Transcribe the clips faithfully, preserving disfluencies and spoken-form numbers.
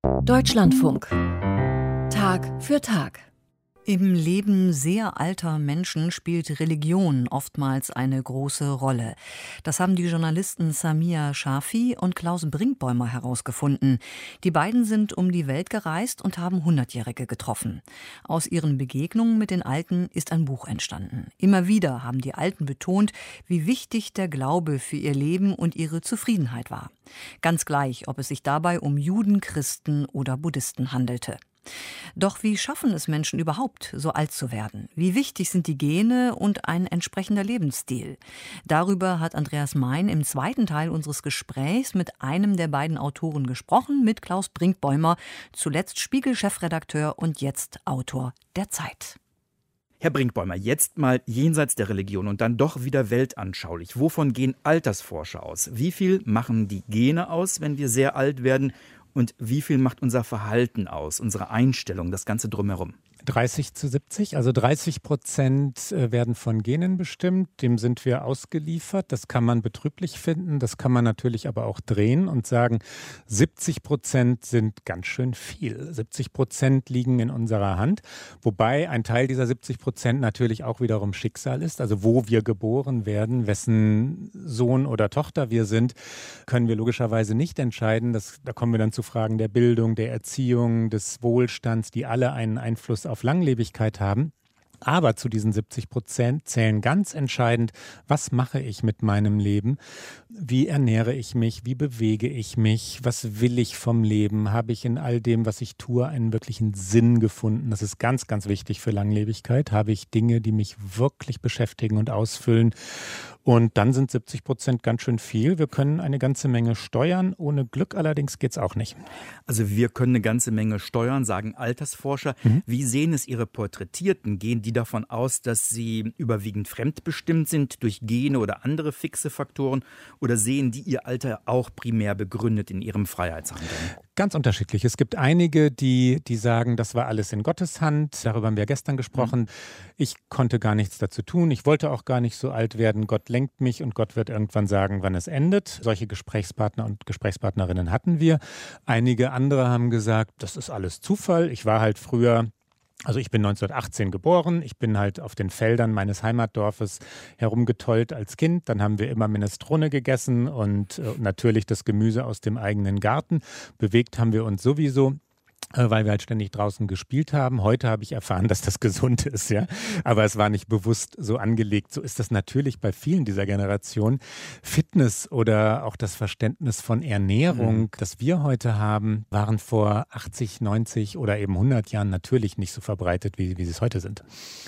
Deutschlandfunk. Tag für Tag. Im Leben sehr alter Menschen spielt Religion oftmals eine große Rolle. Das haben die Journalisten Samia Shafi und Klaus Brinkbäumer herausgefunden. Die beiden sind um die Welt gereist und haben Hundertjährige getroffen. Aus ihren Begegnungen mit den Alten ist ein Buch entstanden. Immer wieder haben die Alten betont, wie wichtig der Glaube für ihr Leben und ihre Zufriedenheit war. Ganz gleich, ob es sich dabei um Juden, Christen oder Buddhisten handelte. Doch wie schaffen es Menschen überhaupt, so alt zu werden? Wie wichtig sind die Gene und ein entsprechender Lebensstil? Darüber hat Andreas Mein im zweiten Teil unseres Gesprächs mit einem der beiden Autoren gesprochen, mit Klaus Brinkbäumer, zuletzt Spiegel-Chefredakteur und jetzt Autor der Zeit. Herr Brinkbäumer, jetzt mal jenseits der Religion und dann doch wieder weltanschaulich. Wovon gehen Altersforscher aus? Wie viel machen die Gene aus, wenn wir sehr alt werden? Und wie viel macht unser Verhalten aus, unsere Einstellung, das Ganze drumherum? dreißig zu siebzig, also dreißig Prozent werden von Genen bestimmt, dem sind wir ausgeliefert. Das kann man betrüblich finden, das kann man natürlich aber auch drehen und sagen, siebzig Prozent sind ganz schön viel. siebzig Prozent liegen in unserer Hand, wobei ein Teil dieser siebzig Prozent natürlich auch wiederum Schicksal ist. Also wo wir geboren werden, wessen Sohn oder Tochter wir sind, können wir logischerweise nicht entscheiden. Das, da kommen wir dann zu Fragen der Bildung, der Erziehung, des Wohlstands, die alle einen Einfluss auf auf Langlebigkeit haben. Aber zu diesen siebzig Prozent zählen ganz entscheidend, was mache ich mit meinem Leben? Wie ernähre ich mich? Wie bewege ich mich? Was will ich vom Leben? Habe ich in all dem, was ich tue, einen wirklichen Sinn gefunden? Das ist ganz, ganz wichtig für Langlebigkeit. Habe ich Dinge, die mich wirklich beschäftigen und ausfüllen? Und dann sind siebzig Prozent ganz schön viel. Wir können eine ganze Menge steuern. Ohne Glück allerdings geht es auch nicht. Also wir können eine ganze Menge steuern, sagen Altersforscher. Mhm. Wie sehen es Ihre Porträtierten? Gehen die davon aus, dass sie überwiegend fremdbestimmt sind durch Gene oder andere fixe Faktoren? Oder sehen die ihr Alter auch primär begründet in ihrem Freiheitshandeln? Ganz unterschiedlich. Es gibt einige, die, die sagen, das war alles in Gottes Hand. Darüber haben wir gestern gesprochen. Mhm. Ich konnte gar nichts dazu tun. Ich wollte auch gar nicht so alt werden. Gott lenkt mich und Gott wird irgendwann sagen, wann es endet. Solche Gesprächspartner und Gesprächspartnerinnen hatten wir. Einige andere haben gesagt, das ist alles Zufall. Ich war halt früher... Also ich bin neunzehnhundertachtzehn geboren, ich bin halt auf den Feldern meines Heimatdorfes herumgetollt als Kind. Dann haben wir immer Minestrone gegessen und äh, natürlich das Gemüse aus dem eigenen Garten. Bewegt haben wir uns sowieso, äh, weil wir halt ständig draußen gespielt haben. Heute habe ich erfahren, dass das gesund ist, ja. Aber es war nicht bewusst so angelegt. So ist das natürlich bei vielen dieser Generation. Fitness oder auch das Verständnis von Ernährung, mhm. das wir heute haben, waren vor achtzig, neunzig oder eben hundert Jahren natürlich nicht so verbreitet, wie, wie sie es heute sind.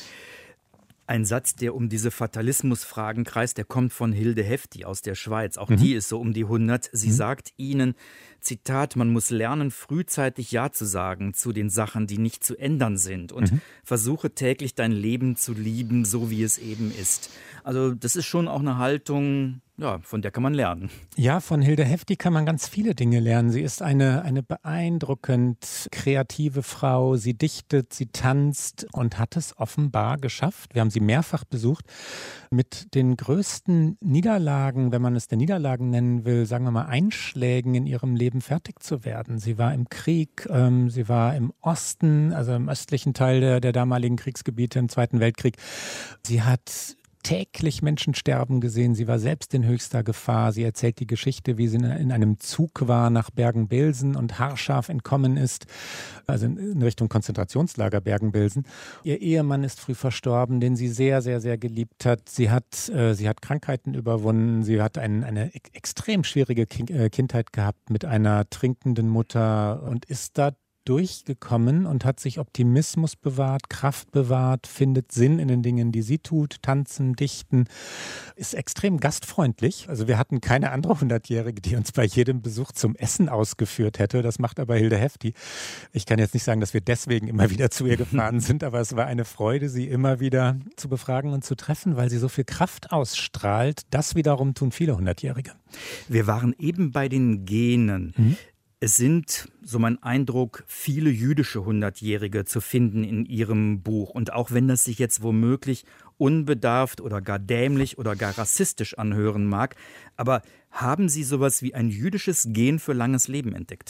Ein Satz, der um diese Fatalismusfragen kreist, der kommt von Hilde Hefti aus der Schweiz. Auch mhm. die ist so um die hundert. Sie mhm. sagt ihnen, Zitat, man muss lernen, frühzeitig Ja zu sagen zu den Sachen, die nicht zu ändern sind. Und mhm. versuche täglich dein Leben zu lieben, so wie es eben ist. Also das ist schon auch eine Haltung, ja, von der kann man lernen. Ja, von Hilde Hefti kann man ganz viele Dinge lernen. Sie ist eine, eine beeindruckend kreative Frau. Sie dichtet, sie tanzt und hat es offenbar geschafft. Wir haben sie mehrfach besucht. Mit den größten Niederlagen, wenn man es der Niederlagen nennen will, sagen wir mal Einschlägen in ihrem Leben fertig zu werden. Sie war im Krieg, ähm, sie war im Osten, also im östlichen Teil der, der damaligen Kriegsgebiete im Zweiten Weltkrieg. Sie hat täglich Menschen sterben gesehen. Sie war selbst in höchster Gefahr. Sie erzählt die Geschichte, wie sie in einem Zug war nach Bergen-Belsen und haarscharf entkommen ist, also in Richtung Konzentrationslager Bergen-Belsen. Ihr Ehemann ist früh verstorben, den sie sehr, sehr, sehr geliebt hat. Sie hat, äh, sie hat Krankheiten überwunden. Sie hat ein, eine e- extrem schwierige Ki- äh, Kindheit gehabt mit einer trinkenden Mutter und ist da durchgekommen und hat sich Optimismus bewahrt, Kraft bewahrt, findet Sinn in den Dingen, die sie tut, tanzen, dichten, ist extrem gastfreundlich. Also wir hatten keine andere Hundertjährige, die uns bei jedem Besuch zum Essen ausgeführt hätte. Das macht aber Hilde Hefti. Ich kann jetzt nicht sagen, dass wir deswegen immer wieder zu ihr gefahren sind, aber es war eine Freude, sie immer wieder zu befragen und zu treffen, weil sie so viel Kraft ausstrahlt. Das wiederum tun viele Hundertjährige. Wir waren eben bei den Genen. Mhm. Es sind, so mein Eindruck, viele jüdische Hundertjährige zu finden in Ihrem Buch. Und auch wenn das sich jetzt womöglich unbedarft oder gar dämlich oder gar rassistisch anhören mag, aber haben Sie sowas wie ein jüdisches Gen für langes Leben entdeckt?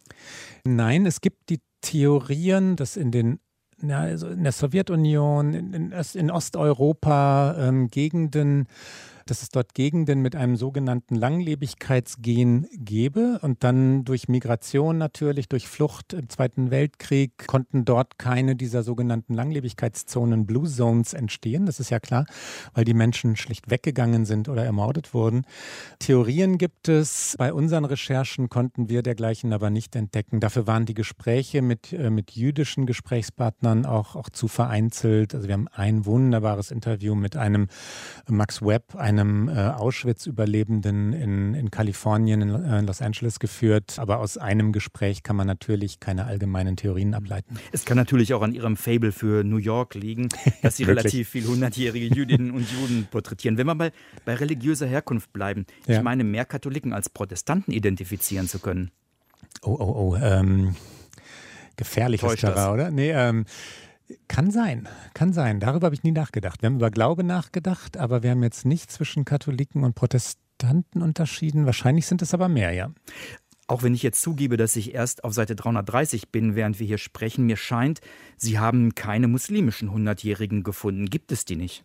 Nein, es gibt die Theorien, dass in den ja, also in der Sowjetunion, in, in, in Osteuropa ähm, Gegenden, dass es dort Gegenden mit einem sogenannten Langlebigkeitsgen gäbe und dann durch Migration natürlich, durch Flucht im Zweiten Weltkrieg konnten dort keine dieser sogenannten Langlebigkeitszonen, Blue Zones, entstehen. Das ist ja klar, weil die Menschen schlicht weggegangen sind oder ermordet wurden. Theorien gibt es. Bei unseren Recherchen konnten wir dergleichen aber nicht entdecken. Dafür waren die Gespräche mit, äh, mit jüdischen Gesprächspartnern auch, auch zu vereinzelt. Also wir haben ein wunderbares Interview mit einem Max Webb, einem einem äh, Auschwitz-Überlebenden in, in Kalifornien, in äh, Los Angeles geführt. Aber aus einem Gespräch kann man natürlich keine allgemeinen Theorien ableiten. Es kann natürlich auch an Ihrem Faible für New York liegen, dass Sie relativ viel hundertjährige Jüdinnen und Juden porträtieren. Wenn wir mal bei religiöser Herkunft bleiben, ja. Ich meine, mehr Katholiken als Protestanten identifizieren zu können. Oh, oh, oh, ähm, gefährliches Terrain, oder? Nee, ähm, Kann sein, kann sein. Darüber habe ich nie nachgedacht. Wir haben über Glaube nachgedacht, aber wir haben jetzt nicht zwischen Katholiken und Protestanten unterschieden. Wahrscheinlich sind es aber mehr, ja. Auch wenn ich jetzt zugebe, dass ich erst auf Seite dreihundertdreißig bin, während wir hier sprechen, mir scheint, Sie haben keine muslimischen Hundertjährigen gefunden. Gibt es die nicht?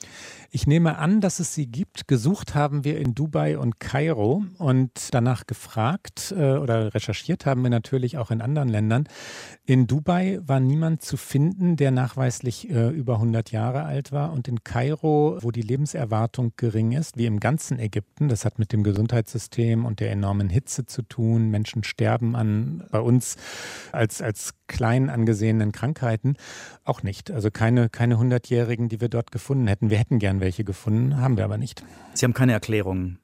Ich nehme an, dass es sie gibt. Gesucht haben wir in Dubai und Kairo und danach gefragt äh, oder recherchiert haben wir natürlich auch in anderen Ländern. In Dubai war niemand zu finden, der nachweislich äh, über hundert Jahre alt war. Und in Kairo, wo die Lebenserwartung gering ist, wie im ganzen Ägypten, das hat mit dem Gesundheitssystem und der enormen Hitze zu tun. Menschen sterben an bei uns als, als klein angesehenen Krankheiten auch nicht. Also keine, keine hundertjährigen, die wir dort gefunden hätten. Wir hätten gern welche gefunden, haben wir aber nicht. Sie haben keine Erklärungen?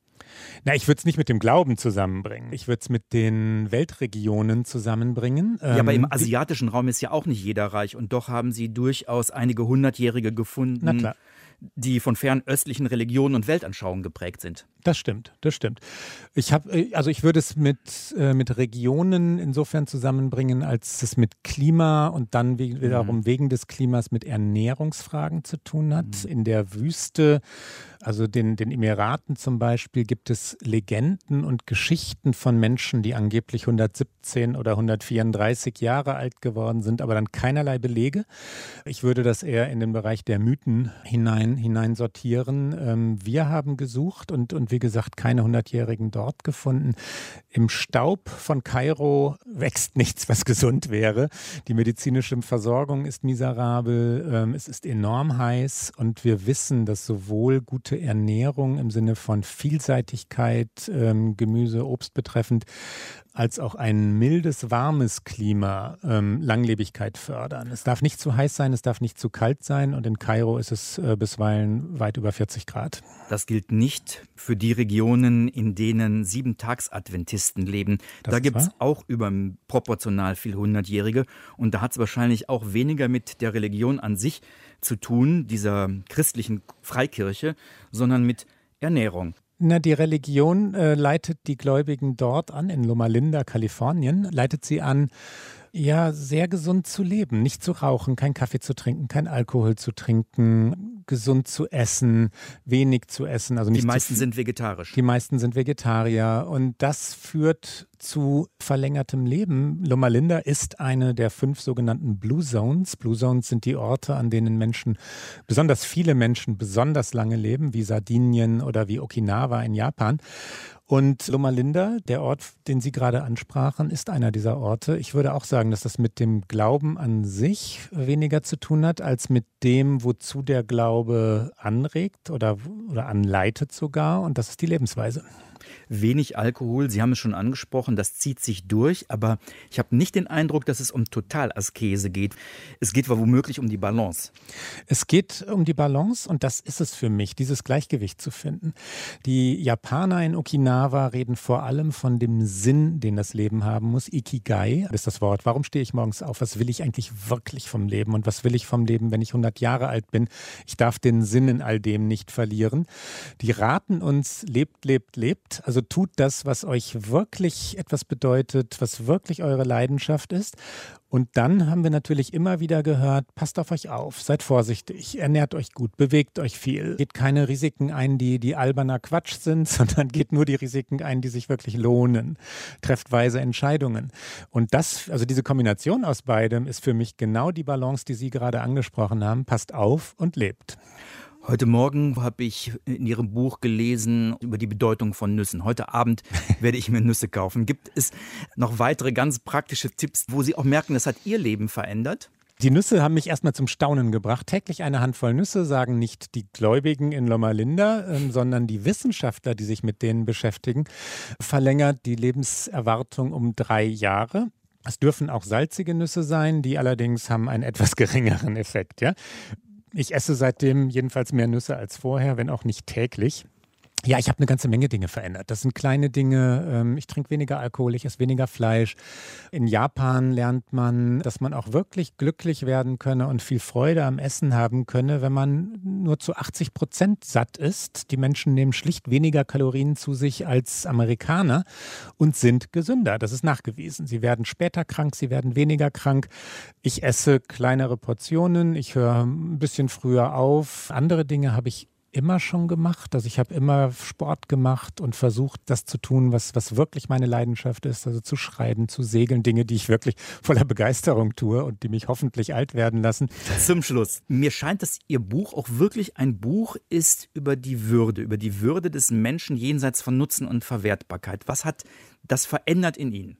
Na, ich würde es nicht mit dem Glauben zusammenbringen. Ich würde es mit den Weltregionen zusammenbringen. Ja, aber im asiatischen Raum ist ja auch nicht jeder reich. Und doch haben Sie durchaus einige Hundertjährige gefunden, Na klar. die von fernöstlichen Religionen und Weltanschauungen geprägt sind. Das stimmt, das stimmt. Ich habe, also ich würde es mit, äh, mit Regionen insofern zusammenbringen, als es mit Klima und dann wiederum mhm. wegen des Klimas mit Ernährungsfragen zu tun hat. Mhm. In der Wüste, also den, den Emiraten zum Beispiel, gibt es Legenden und Geschichten von Menschen, die angeblich hundertsiebzehn oder hundertvierunddreißig Jahre alt geworden sind, aber dann keinerlei Belege. Ich würde das eher in den Bereich der Mythen hinein, hinein sortieren. Ähm, wir haben gesucht und, und wie gesagt, keine hundertjährigen dort gefunden. Im Staub von Kairo wächst nichts, was gesund wäre. Die medizinische Versorgung ist miserabel, ähm, es ist enorm heiß und wir wissen, dass sowohl gute Ernährung im Sinne von Vielseitigkeit, ähm, Gemüse, Obst betreffend, als auch ein mildes, warmes Klima ähm, Langlebigkeit fördern. Es darf nicht zu heiß sein, es darf nicht zu kalt sein und in Kairo ist es äh, bisweilen weit über vierzig Grad. Das gilt nicht für die Regionen, in denen Sieben-Tags-Adventisten leben. Das da gibt es auch überproportional viel Hundertjährige und da hat es wahrscheinlich auch weniger mit der Religion an sich zu tun, dieser christlichen Freikirche, sondern mit Ernährung. Na, die Religion äh, leitet die Gläubigen dort an, in Loma Linda, Kalifornien, leitet sie an, ja, sehr gesund zu leben, nicht zu rauchen, kein Kaffee zu trinken, kein Alkohol zu trinken, gesund zu essen, wenig zu essen. Also nicht die meisten zu, sind vegetarisch. Die meisten sind Vegetarier und das führt zu verlängertem Leben. Loma Linda ist eine der fünf sogenannten Blue Zones. Blue Zones sind die Orte, an denen Menschen, besonders viele Menschen, besonders lange leben, wie Sardinien oder wie Okinawa in Japan. Und Loma Linda, der Ort, den Sie gerade ansprachen, ist einer dieser Orte. Ich würde auch sagen, dass das mit dem Glauben an sich weniger zu tun hat, als mit dem, wozu der Glaube anregt oder, oder anleitet sogar. Und das ist die Lebensweise. Wenig Alkohol, Sie haben es schon angesprochen, das zieht sich durch, aber ich habe nicht den Eindruck, dass es um Totalaskese geht. Es geht womöglich um die Balance. Es geht um die Balance und das ist es für mich, dieses Gleichgewicht zu finden. Die Japaner in Okinawa reden vor allem von dem Sinn, den das Leben haben muss. Ikigai ist das Wort. Warum stehe ich morgens auf? Was will ich eigentlich wirklich vom Leben? Und was will ich vom Leben, wenn ich hundert Jahre alt bin? Ich darf den Sinn in all dem nicht verlieren. Die raten uns, lebt, lebt, lebt. Also tut das, was euch wirklich etwas bedeutet, was wirklich eure Leidenschaft ist. Und dann haben wir natürlich immer wieder gehört, passt auf euch auf, seid vorsichtig, ernährt euch gut, bewegt euch viel. Geht keine Risiken ein, die, die alberner Quatsch sind, sondern geht nur die Risiken ein, die sich wirklich lohnen. Trefft weise Entscheidungen. Und das, also diese Kombination aus beidem ist für mich genau die Balance, die Sie gerade angesprochen haben. Passt auf und lebt. Heute Morgen habe ich in Ihrem Buch gelesen über die Bedeutung von Nüssen. Heute Abend werde ich mir Nüsse kaufen. Gibt es noch weitere ganz praktische Tipps, wo Sie auch merken, das hat Ihr Leben verändert? Die Nüsse haben mich erstmal zum Staunen gebracht. Täglich eine Handvoll Nüsse, sagen nicht die Gläubigen in Loma Linda, äh, sondern die Wissenschaftler, die sich mit denen beschäftigen, verlängert die Lebenserwartung um drei Jahre. Es dürfen auch salzige Nüsse sein, die allerdings haben einen etwas geringeren Effekt, ja. Ich esse seitdem jedenfalls mehr Nüsse als vorher, wenn auch nicht täglich. Ja, ich habe eine ganze Menge Dinge verändert. Das sind kleine Dinge. Ich trinke weniger Alkohol, ich esse weniger Fleisch. In Japan lernt man, dass man auch wirklich glücklich werden könne und viel Freude am Essen haben könne, wenn man nur zu achtzig Prozent satt ist. Die Menschen nehmen schlicht weniger Kalorien zu sich als Amerikaner und sind gesünder. Das ist nachgewiesen. Sie werden später krank, sie werden weniger krank. Ich esse kleinere Portionen, ich höre ein bisschen früher auf. Andere Dinge habe ich immer schon gemacht. Also ich habe immer Sport gemacht und versucht, das zu tun, was, was wirklich meine Leidenschaft ist. Also zu schreiben, zu segeln, Dinge, die ich wirklich voller Begeisterung tue und die mich hoffentlich alt werden lassen. Zum Schluss. Mir scheint, dass Ihr Buch auch wirklich ein Buch ist über die Würde, über die Würde des Menschen jenseits von Nutzen und Verwertbarkeit. Was hat das verändert in Ihnen?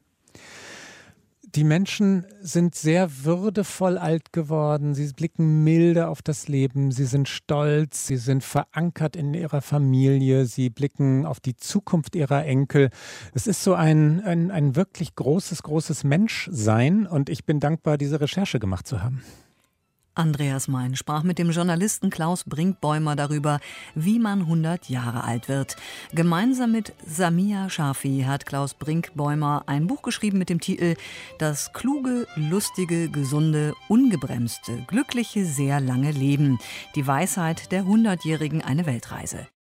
Die Menschen sind sehr würdevoll alt geworden. Sie blicken milde auf das Leben. Sie sind stolz. Sie sind verankert in ihrer Familie. Sie blicken auf die Zukunft ihrer Enkel. Es ist so ein, ein, ein wirklich großes, großes Menschsein. Und ich bin dankbar, diese Recherche gemacht zu haben. Andreas Mein sprach mit dem Journalisten Klaus Brinkbäumer darüber, wie man hundert Jahre alt wird. Gemeinsam mit Samia Shafi hat Klaus Brinkbäumer ein Buch geschrieben mit dem Titel »Das kluge, lustige, gesunde, ungebremste, glückliche, sehr lange Leben. Die Weisheit der Hundertjährigen, eine Weltreise«.